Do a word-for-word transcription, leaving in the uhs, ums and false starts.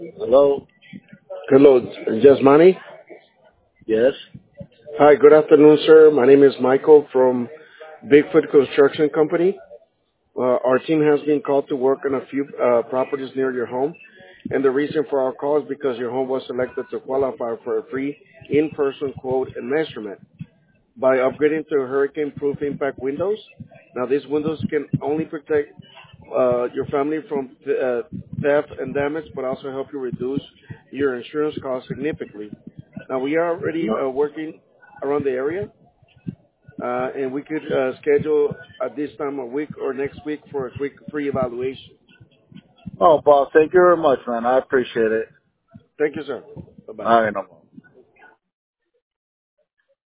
Hello? Hello, Jasmani. Yes? Hi, good afternoon, sir. My name is Michael from Bigfoot Construction Company. Uh, our team has been called to work on a few uh, properties near your home, and the reason for our call is because your home was selected to qualify for a free in-person quote and measurement by upgrading to hurricane-proof impact windows. Now, these windows can only protect uh, your family from uh, theft and damage, but also help you reduce your insurance costs significantly. Now, we are already No. uh, working around the area, uh, and we could uh, schedule at this time a week or next week for a quick free evaluation. Oh, boss, thank you very much, man. I appreciate it. Thank you, sir. Bye-bye. All right, no more.